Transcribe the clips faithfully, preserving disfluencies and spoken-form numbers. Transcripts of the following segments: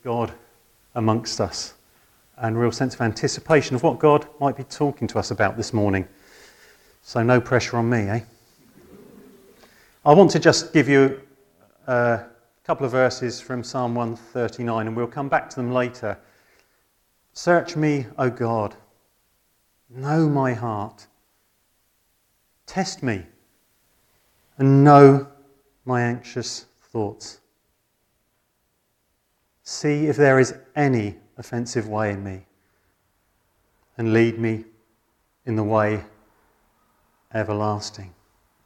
God amongst us and a real sense of anticipation of what God might be talking to us about this morning. So no pressure on me, eh? I want to just give you a couple of verses from Psalm one thirty-nine, and we'll come back to them later. Search me, O God. Know my heart. Test me and know my anxious thoughts. See if there is any offensive way in me, and lead me in the way everlasting.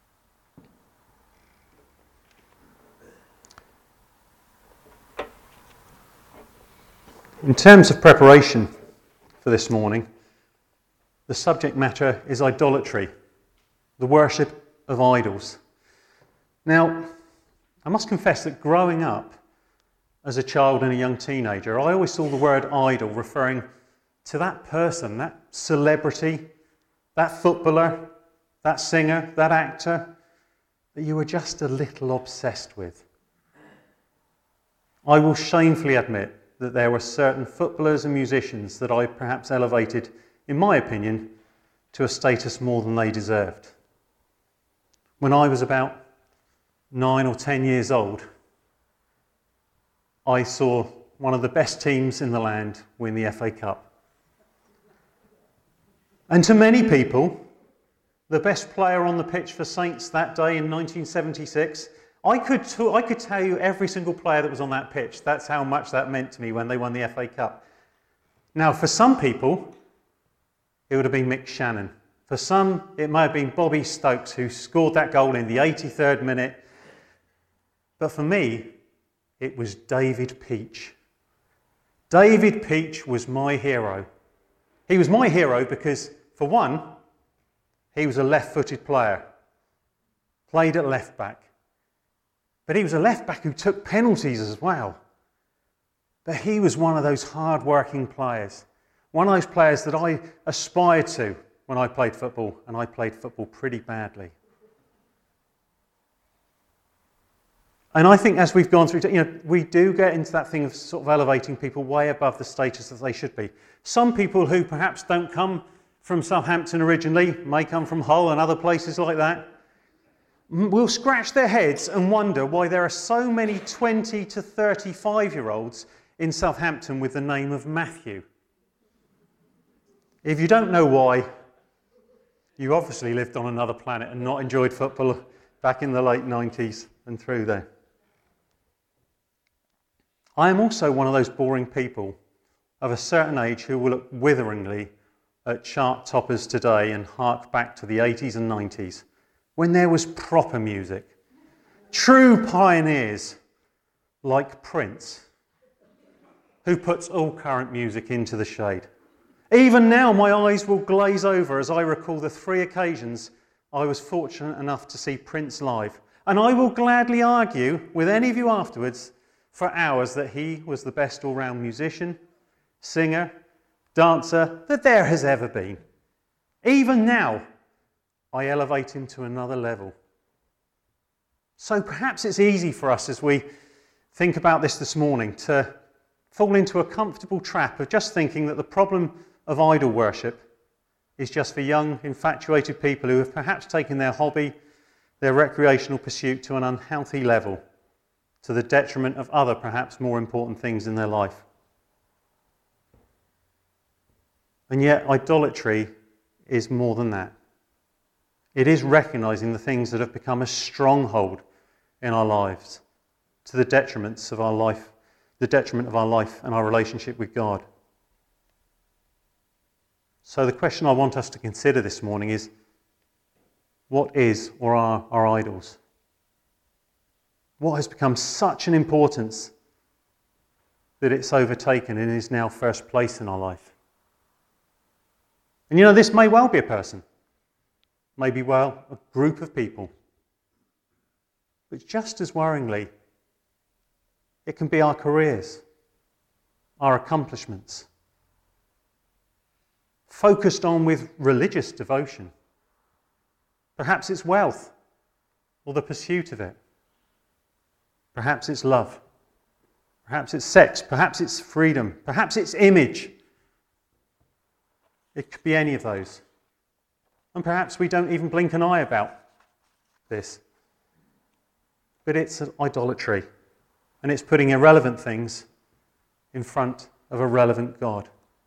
In terms of preparation for this morning, the subject matter is idolatry, the worship of idols. Now, I must confess that growing up as a child and a young teenager, I always saw the word idol referring to that person, that celebrity, that footballer, that singer, that actor that you were just a little obsessed with. I will shamefully admit that there were certain footballers and musicians that I perhaps elevated, in my opinion, to a status more than they deserved. When I was about nine or ten years old, I saw one of the best teams in the land win the F A Cup. And to many people, the best player on the pitch for Saints that day in nineteen seventy-six, I could, t- I could tell you every single player that was on that pitch. That's how much that meant to me when they won the F A Cup. Now, for some people, it would have been Mick Shannon. For some, it may have been Bobby Stokes, who scored that goal in the eighty-third minute. But for me, it was David Peach. David Peach was my hero. He was my hero because, for one, he was a left-footed player, played at left back. But he was a left back who took penalties as well. But he was one of those hard-working players, one of those players that I aspired to when I played football, and I played football pretty badly. And I think as we've gone through, you know, we do get into that thing of sort of elevating people way above the status that they should be. Some people who perhaps don't come from Southampton originally, may come from Hull and other places like that, will scratch their heads and wonder why there are so many twenty to thirty-five-year-olds in Southampton with the name of Matthew. If you don't know why, you obviously lived on another planet and not enjoyed football back in the late nineties and through there. I am also one of those boring people of a certain age who will look witheringly at chart toppers today and hark back to the eighties and nineties when there was proper music. True pioneers like Prince, who puts all current music into the shade. Even now my eyes will glaze over as I recall the three occasions I was fortunate enough to see Prince live. And I will gladly argue with any of you afterwards for hours that he was the best all-round musician, singer, dancer that there has ever been. Even now, I elevate him to another level. So perhaps it's easy for us as we think about this this morning to fall into a comfortable trap of just thinking that the problem of idol worship is just for young, infatuated people who have perhaps taken their hobby, their recreational pursuit to an unhealthy level, to the detriment of other, perhaps more important things in their life. And yet, idolatry is more than that. It is recognizing the things that have become a stronghold in our lives, to the detriments of our life, the detriment of our life and our relationship with God. So the question I want us to consider this morning is, what is or are our idols? What has become such an importance that it's overtaken and is now first place in our life? And you know, this may well be a person, maybe well a group of people. But just as worryingly, it can be our careers, our accomplishments, focused on with religious devotion. Perhaps it's wealth or the pursuit of it. Perhaps it's love. Perhaps it's sex, perhaps it's freedom, perhaps it's image. It could be any of those. And perhaps we don't even blink an eye about this. But it's idolatry, and it's putting irrelevant things in front of a relevant God.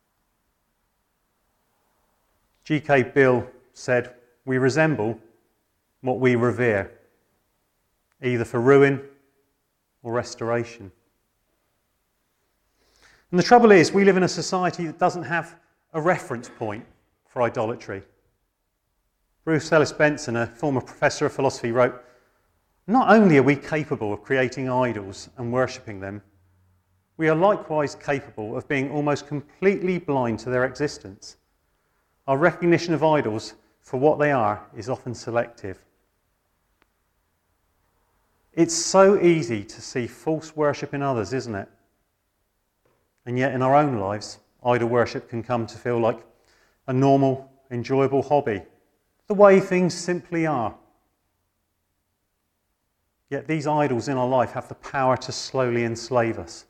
G K Bill said, "We resemble what we revere, either for ruin or restoration." And the trouble is, we live in a society that doesn't have a reference point for idolatry. Bruce Ellis Benson, a former professor of philosophy, wrote, "Not only are we capable of creating idols and worshipping them, we are likewise capable of being almost completely blind to their existence. Our recognition of idols for what they are is often selective." It's so easy to see false worship in others, isn't it? And yet in our own lives, idol worship can come to feel like a normal, enjoyable hobby, the way things simply are. Yet these idols in our life have the power to slowly enslave us.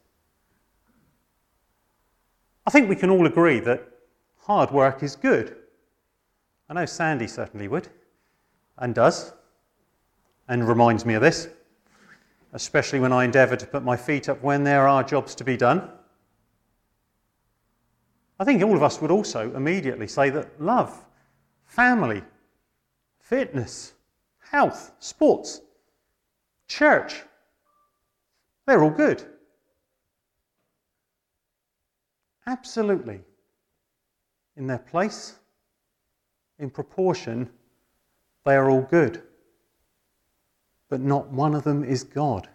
I think we can all agree that hard work is good. I know Sandy certainly would, and does, and reminds me of this, especially when I endeavour to put my feet up when there are jobs to be done. I think all of us would also immediately say that love, family, fitness, health, sports, church, they're all good. Absolutely. In their place, in proportion, they are all good. But not one of them is God.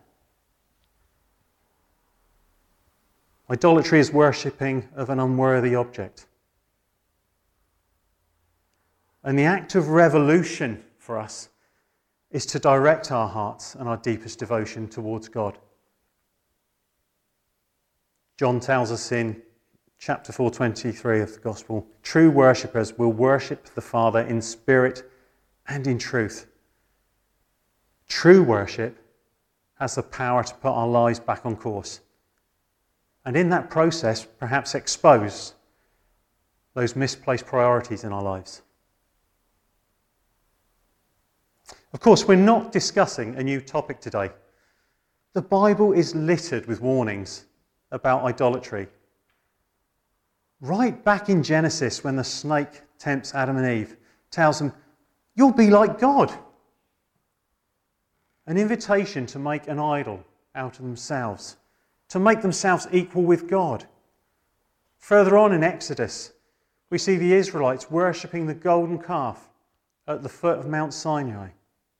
Idolatry is worshipping of an unworthy object. And the act of revolution for us is to direct our hearts and our deepest devotion towards God. John tells us in chapter four twenty-three of the Gospel, "True worshippers will worship the Father in spirit and in truth." True worship has the power to put our lives back on course. And in that process, perhaps expose those misplaced priorities in our lives. Of course, we're not discussing a new topic today. The Bible is littered with warnings about idolatry. Right back in Genesis, when the snake tempts Adam and Eve, tells them, "You'll be like God." An invitation to make an idol out of themselves, to make themselves equal with God. Further on in Exodus, we see the Israelites worshipping the golden calf at the foot of Mount Sinai.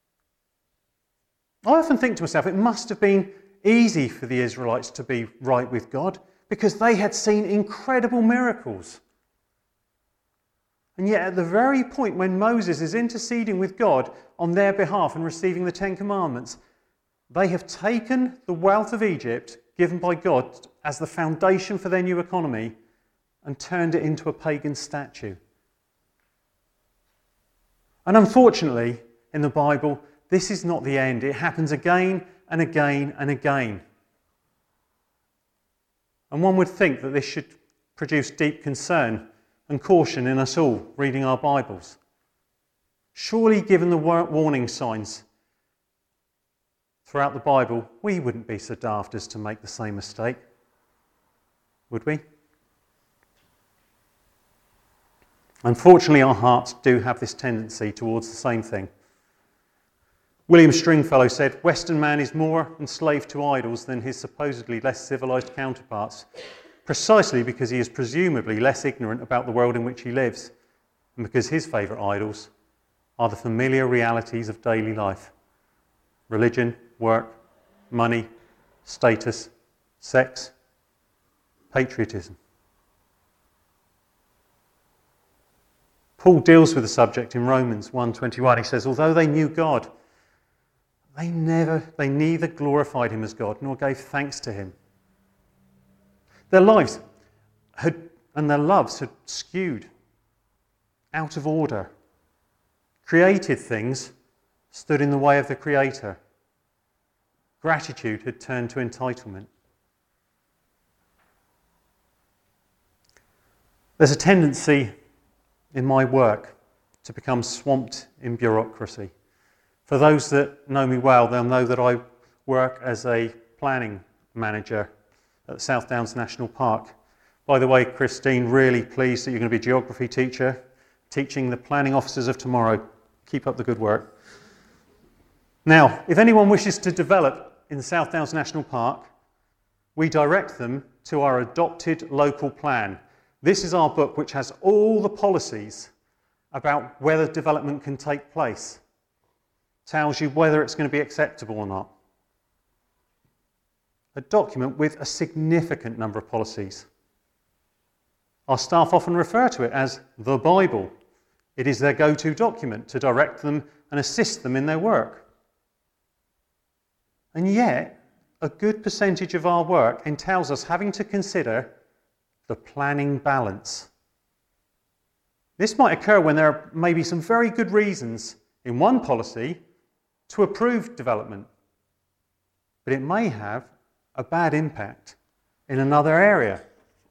I often think to myself, it must have been easy for the Israelites to be right with God because they had seen incredible miracles. And yet at the very point when Moses is interceding with God on their behalf and receiving the Ten Commandments, they have taken the wealth of Egypt given by God as the foundation for their new economy and turned it into a pagan statue. And unfortunately, in the Bible, this is not the end. It happens again and again and again. And one would think that this should produce deep concern and caution in us all reading our Bibles. Surely, given the warning signs throughout the Bible, we wouldn't be so daft as to make the same mistake, would we? Unfortunately, our hearts do have this tendency towards the same thing. William Stringfellow said, "Western man is more enslaved to idols than his supposedly less civilized counterparts, precisely because he is presumably less ignorant about the world in which he lives, and because his favourite idols are the familiar realities of daily life: religion, work, money, status, sex, patriotism." Paul deals with the subject in Romans one twenty-one. He says, although they knew God, they never, they neither glorified him as God nor gave thanks to him. Their lives had, and their loves had skewed out of order. Created things stood in the way of the Creator. Gratitude had turned to entitlement. There's a tendency in my work to become swamped in bureaucracy. For those that know me well, they'll know that I work as a planning manager at South Downs National Park. By the way, Christine, really pleased that you're going to be a geography teacher, teaching the planning officers of tomorrow. Keep up the good work. Now, if anyone wishes to develop in the South Downs National Park, we direct them to our adopted local plan. This is our book which has all the policies about whether development can take place. Tells you whether it's going to be acceptable or not. A document with a significant number of policies. Our staff often refer to it as the Bible. It is their go-to document to direct them and assist them in their work. And yet, a good percentage of our work entails us having to consider the planning balance. This might occur when there are maybe some very good reasons in one policy to approve development, but it may have a bad impact in another area.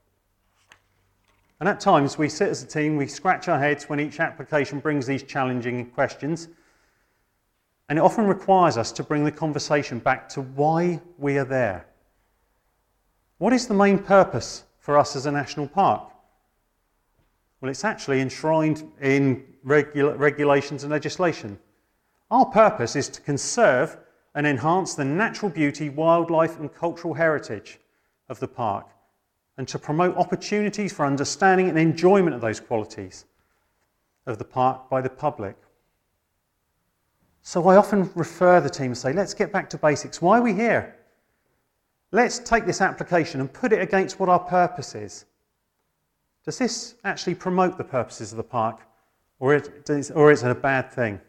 And at times we sit as a team, we scratch our heads when each application brings these challenging questions, and it often requires us to bring the conversation back to why we are there. What is the main purpose for us as a national park? Well, it's actually enshrined in regula- regulations and legislation. Our purpose is to conserve and enhance the natural beauty, wildlife and cultural heritage of the park, and to promote opportunities for understanding and enjoyment of those qualities of the park by the public. So I often refer the team and say, let's get back to basics. Why are we here? Let's take this application and put it against what our purpose is. Does this actually promote the purposes of the park, or is, or is it a bad thing?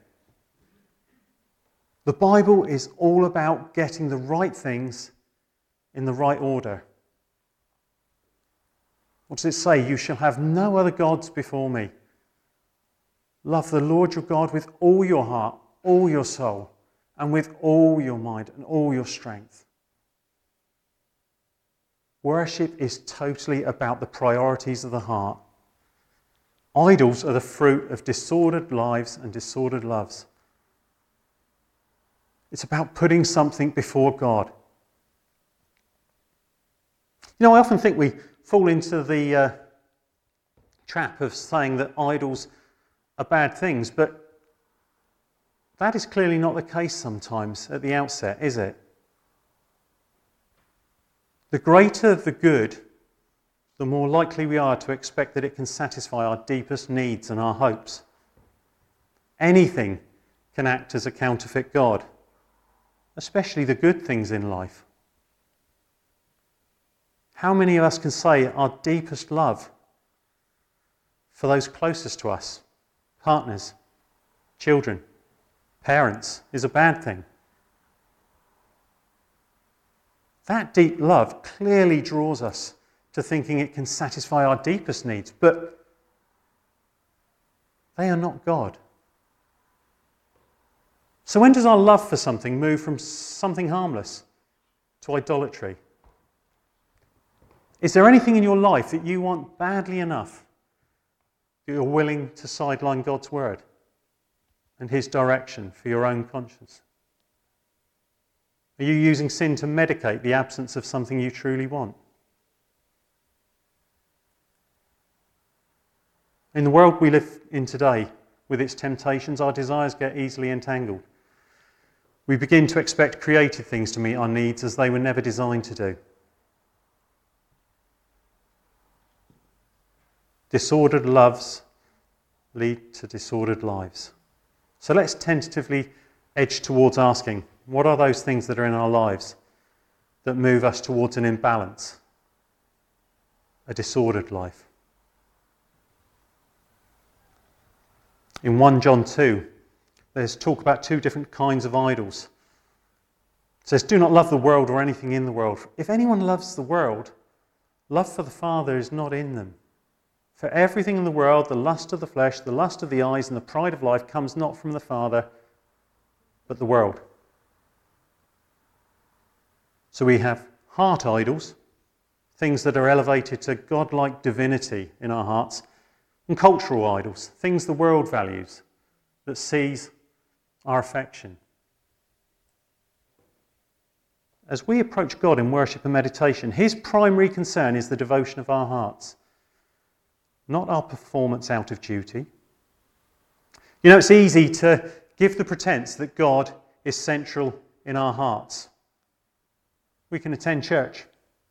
The Bible is all about getting the right things in the right order. What does it say? You shall have no other gods before me. Love the Lord your God with all your heart, all your soul, and with all your mind and all your strength. Worship is totally about the priorities of the heart. Idols are the fruit of disordered lives and disordered loves. It's about putting something before God. You know, I often think we fall into the uh, trap of saying that idols are bad things, but that is clearly not the case sometimes at the outset, is it? The greater the good, the more likely we are to expect that it can satisfy our deepest needs and our hopes. Anything can act as a counterfeit God, especially the good things in life. How many of us can say our deepest love for those closest to us, partners, children, parents, is a bad thing? That deep love clearly draws us to thinking it can satisfy our deepest needs, but they are not God. So when does our love for something move from something harmless to idolatry? Is there anything in your life that you want badly enough that you're willing to sideline God's word and his direction for your own conscience? Are you using sin to medicate the absence of something you truly want? In the world we live in today, with its temptations, our desires get easily entangled. We begin to expect creative things to meet our needs as they were never designed to do. Disordered loves lead to disordered lives. So let's tentatively edge towards asking, what are those things that are in our lives that move us towards an imbalance, a disordered life? In First John two, there's talk about two different kinds of idols. It says, do not love the world or anything in the world. If anyone loves the world, love for the Father is not in them. For everything in the world, the lust of the flesh, the lust of the eyes, and the pride of life comes not from the Father, but the world. So we have heart idols, things that are elevated to godlike divinity in our hearts, and cultural idols, things the world values, that seize our affection. As we approach God in worship and meditation, his primary concern is the devotion of our hearts, not our performance out of duty. You know, it's easy to give the pretense that God is central in our hearts. We can attend church.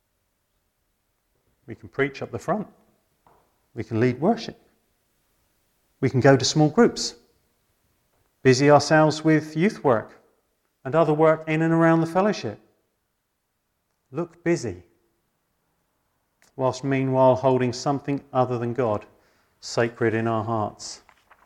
We can preach up the front. We can lead worship. We can go to small groups. Busy ourselves with youth work and other work in and around the fellowship. Look busy, whilst meanwhile holding something other than God sacred in our hearts.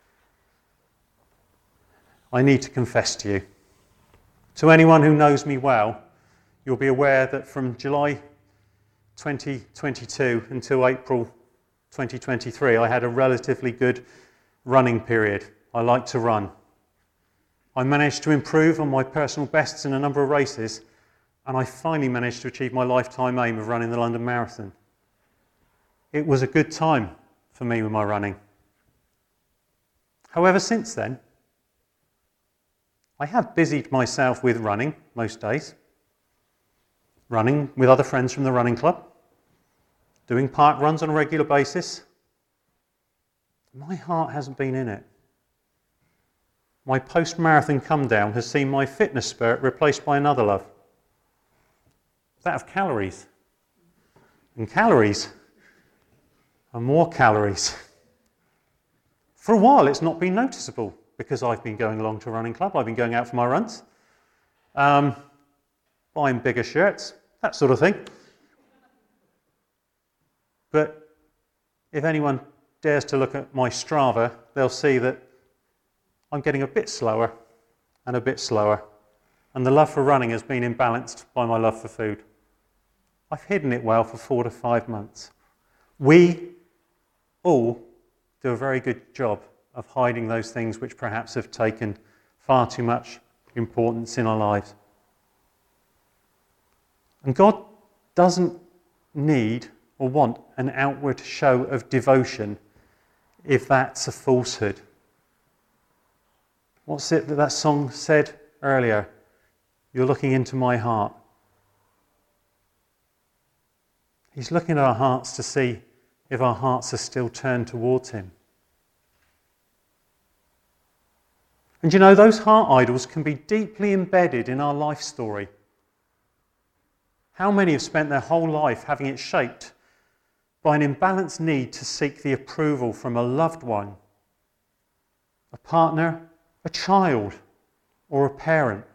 I need to confess to you. To anyone who knows me well, you'll be aware that from July twenty twenty-two until April twenty twenty-three, I had a relatively good running period. I like to run. I managed to improve on my personal bests in a number of races, and I finally managed to achieve my lifetime aim of running the London Marathon. It was a good time for me with my running. However, since then, I have busied myself with running most days, running with other friends from the running club, doing park runs on a regular basis. My heart hasn't been in it. My post-marathon come down has seen my fitness spirit replaced by another love, that of calories. And calories are more calories. For a while it's not been noticeable because I've been going along to a running club, I've been going out for my runs, um, buying bigger shirts, that sort of thing. But if anyone dares to look at my Strava, they'll see that I'm getting a bit slower and a bit slower, and the love for running has been imbalanced by my love for food. I've hidden it well for four to five months. We all do a very good job of hiding those things which perhaps have taken far too much importance in our lives. And God doesn't need or want an outward show of devotion if that's a falsehood. What's it that that song said earlier? You're looking into my heart. He's looking at our hearts to see if our hearts are still turned towards him. And you know, those heart idols can be deeply embedded in our life story. How many have spent their whole life having it shaped by an imbalanced need to seek the approval from a loved one, a partner, a child, or a parent?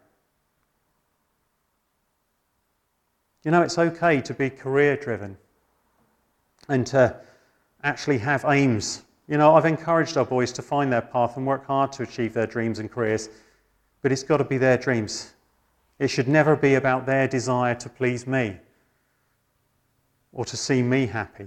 You know, it's okay to be career-driven and to actually have aims. You know, I've encouraged our boys to find their path and work hard to achieve their dreams and careers, but it's got to be their dreams. It should never be about their desire to please me or to see me happy.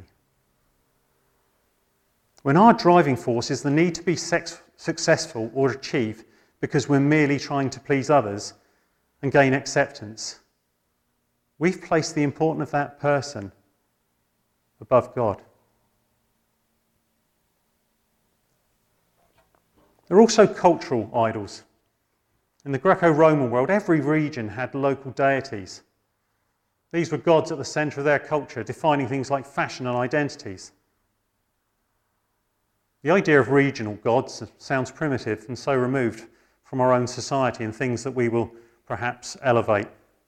When our driving force is the need to be sex- successful or achieve because we're merely trying to please others and gain acceptance, we've placed the importance of that person above God. There are also cultural idols. In the Greco-Roman world, every region had local deities. These were gods at the centre of their culture, defining things like fashion and identities. The idea of regional gods sounds primitive and so removed from our own society and things that we will perhaps elevate,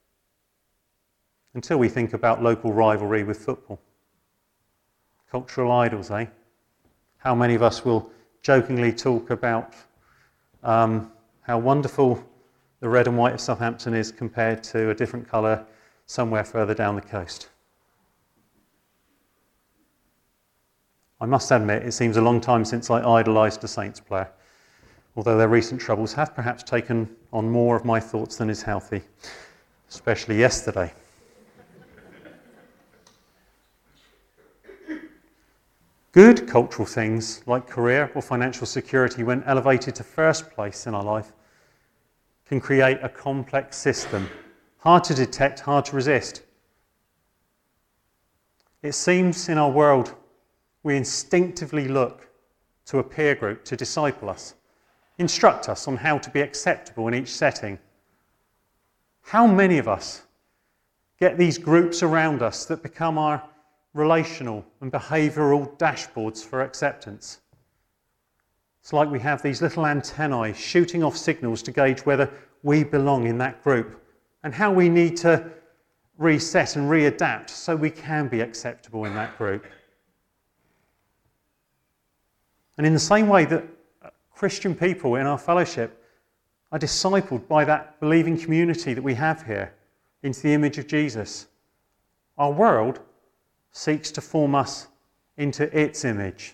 until we think about local rivalry with football. Cultural idols, eh? How many of us will jokingly talk about um, how wonderful the red and white of Southampton is compared to a different colour somewhere further down the coast? I must admit, it seems a long time since I idolised a Saints player, although their recent troubles have perhaps taken on more of my thoughts than is healthy, especially yesterday. Good cultural things like career or financial security, when elevated to first place in our life, can create a complex system, hard to detect, hard to resist. It seems in our world we instinctively look to a peer group to disciple us, instruct us on how to be acceptable in each setting. How many of us get these groups around us that become our relational and behavioural dashboards for acceptance? It's like we have these little antennae shooting off signals to gauge whether we belong in that group and how we need to reset and readapt so we can be acceptable in that group. And in the same way that Christian people in our fellowship are discipled by that believing community that we have here into the image of Jesus, our world seeks to form us into its image.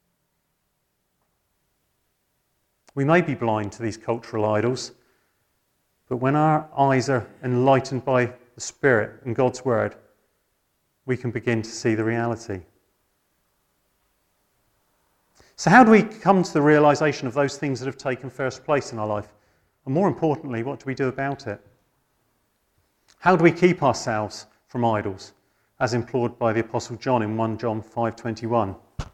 We may be blind to these cultural idols, but when our eyes are enlightened by the Spirit and God's Word, we can begin to see the reality. So how do we come to the realisation of those things that have taken first place in our life? And more importantly, what do we do about it? How do we keep ourselves from idols, as implored by the Apostle John in First John five twenty-one?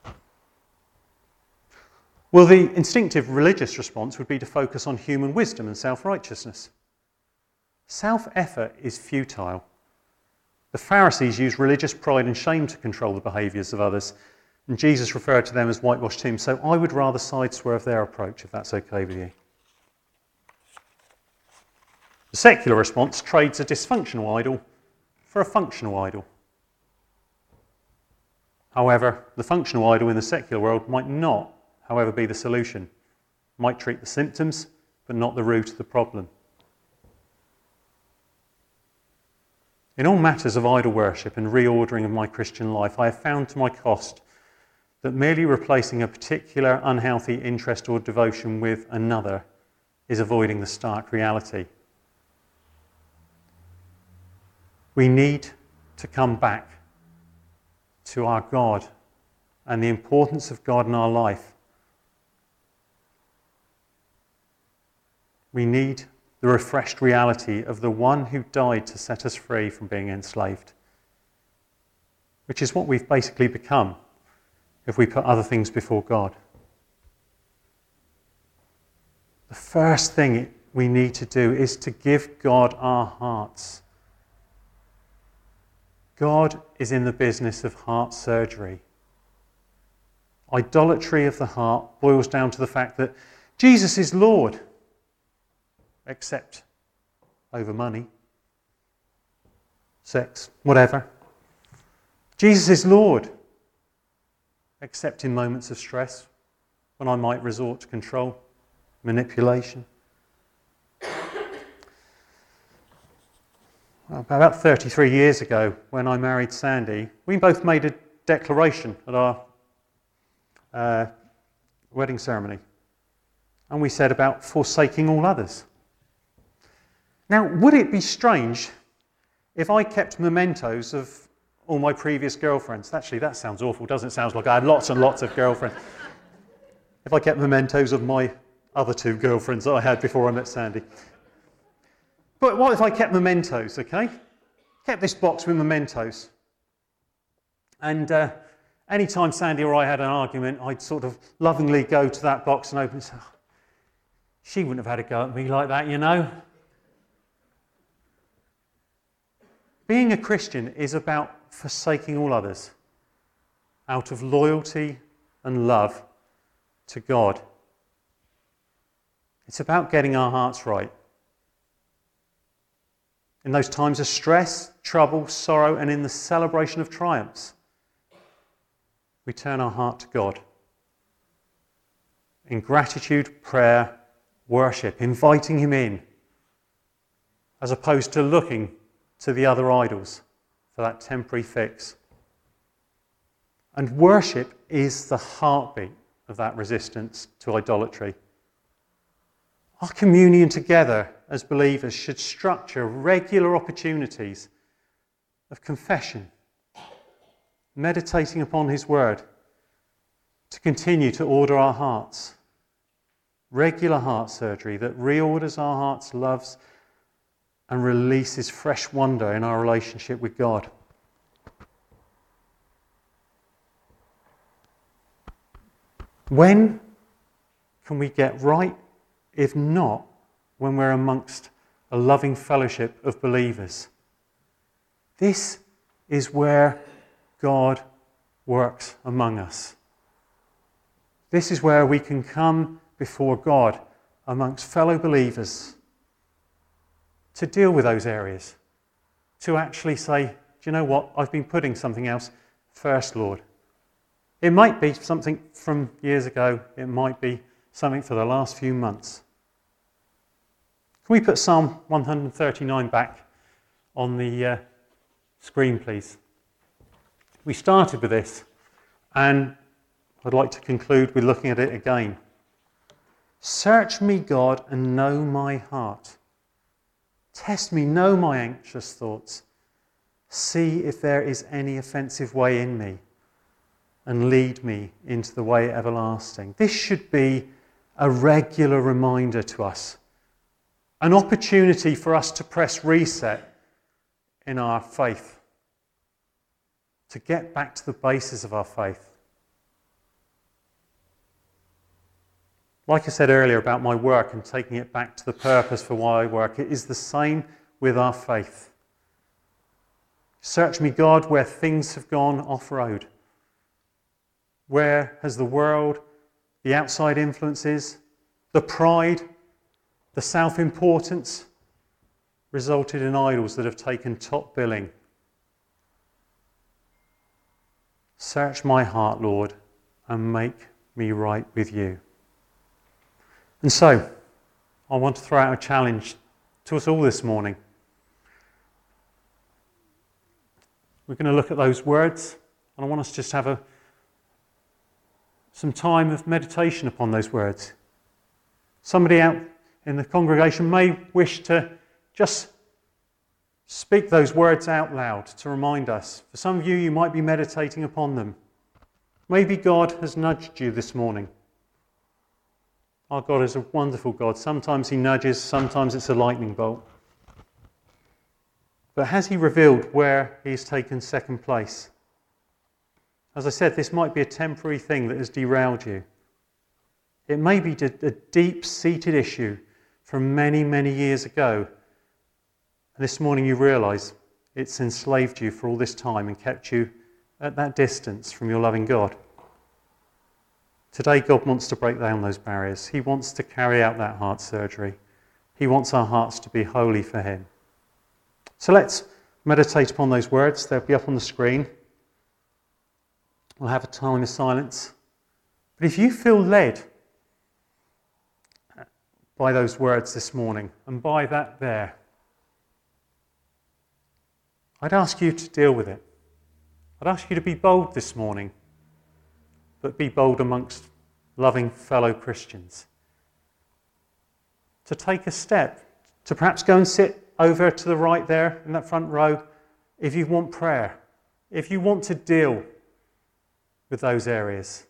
Well, the instinctive religious response would be to focus on human wisdom and self-righteousness. Self-effort is futile. The Pharisees used religious pride and shame to control the behaviours of others, and Jesus referred to them as whitewashed tombs, so I would rather sideswerve their approach, if that's okay with you. The secular response trades a dysfunctional idol for a functional idol. However, the functional idol in the secular world might not, however, be the solution. Might treat the symptoms, but not the root of the problem. In all matters of idol worship and reordering of my Christian life, I have found to my cost that merely replacing a particular unhealthy interest or devotion with another is avoiding the stark reality. We need to come back to our God and the importance of God in our life. We need the refreshed reality of the one who died to set us free from being enslaved, which is what we've basically become if we put other things before God. The first thing we need to do is to give God our hearts. God is in the business of heart surgery. Idolatry of the heart boils down to the fact that Jesus is Lord, except over money, sex, whatever. Jesus is Lord, except in moments of stress, when I might resort to control, manipulation. About thirty-three years ago, when I married Sandy, we both made a declaration at our uh, wedding ceremony. And we said about forsaking all others. Now, would it be strange if I kept mementos of all my previous girlfriends? Actually, that sounds awful, doesn't it? Sounds like I had lots and lots of girlfriends. If I kept mementos of my other two girlfriends that I had before I met Sandy. But what if I kept mementos, okay? Kept this box with mementos. And uh, any time Sandy or I had an argument, I'd sort of lovingly go to that box and open it and say, oh, she wouldn't have had a go at me like that, you know? Being a Christian is about forsaking all others out of loyalty and love to God. It's about getting our hearts right. In those times of stress, trouble, sorrow, and in the celebration of triumphs, we turn our heart to God. In gratitude, prayer, worship, inviting Him in, as opposed to looking to the other idols for that temporary fix. And worship is the heartbeat of that resistance to idolatry. Our communion together as believers should structure regular opportunities of confession, meditating upon His Word, to continue to order our hearts. Regular heart surgery that reorders our hearts, loves, and releases fresh wonder in our relationship with God. When can we get right, if not when we're amongst a loving fellowship of believers? This is where God works among us. This is where we can come before God amongst fellow believers to deal with those areas, to actually say, do you know what, I've been putting something else first, Lord. It might be something from years ago, it might be something for the last few months. Can we put Psalm one thirty-nine back on the uh, screen, please? We started with this, and I'd like to conclude with looking at it again. Search me, God, and know my heart. Test me, know my anxious thoughts. See if there is any offensive way in me, and lead me into the way everlasting. This should be a regular reminder to us, an opportunity for us to press reset in our faith, to get back to the basis of our faith. Like I said earlier about my work and taking it back to the purpose for why I work, it is the same with our faith. Search me, God, where things have gone off-road. Where has the world, the outside influences, the pride, the self-importance resulted in idols that have taken top billing? Search my heart, Lord, and make me right with you. And so, I want to throw out a challenge to us all this morning. We're going to look at those words, and I want us to just have a, some time of meditation upon those words. Somebody out in the congregation may wish to just speak those words out loud to remind us. For some of you, you might be meditating upon them. Maybe God has nudged you this morning. Our God is a wonderful God. Sometimes he nudges, sometimes it's a lightning bolt. But has he revealed where he's taken second place? As I said, this might be a temporary thing that has derailed you. It may be a deep-seated issue from many, many years ago. And this morning you realise it's enslaved you for all this time and kept you at that distance from your loving God. Today, God wants to break down those barriers. He wants to carry out that heart surgery. He wants our hearts to be holy for him. So let's meditate upon those words. They'll be up on the screen. We'll have a time of silence. But if you feel led by those words this morning, and by that there, I'd ask you to deal with it. I'd ask you to be bold this morning, but be bold amongst loving fellow Christians. To take a step, to perhaps go and sit over to the right there in that front row if you want prayer, if you want to deal with those areas.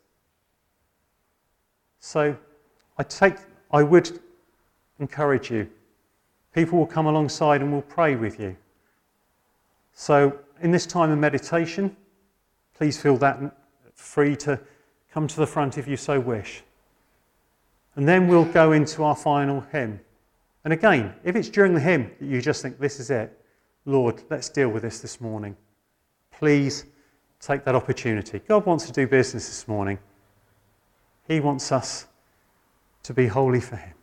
So I take, I would encourage you. People will come alongside and will pray with you. So in this time of meditation, please feel that free to come to the front if you so wish. And then we'll go into our final hymn. And again, if it's during the hymn that you just think, this is it, Lord, let's deal with this this morning, please take that opportunity. God wants to do business this morning. He wants us to be holy for him.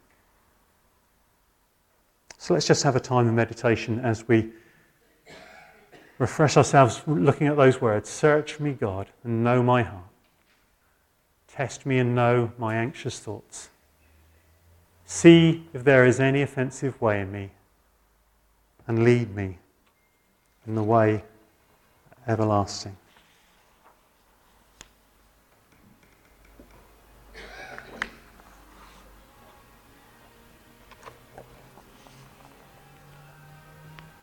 So let's just have a time of meditation as we refresh ourselves looking at those words. Search me, God, and know my heart. Test me and know my anxious thoughts. See if there is any offensive way in me, and lead me in the way everlasting.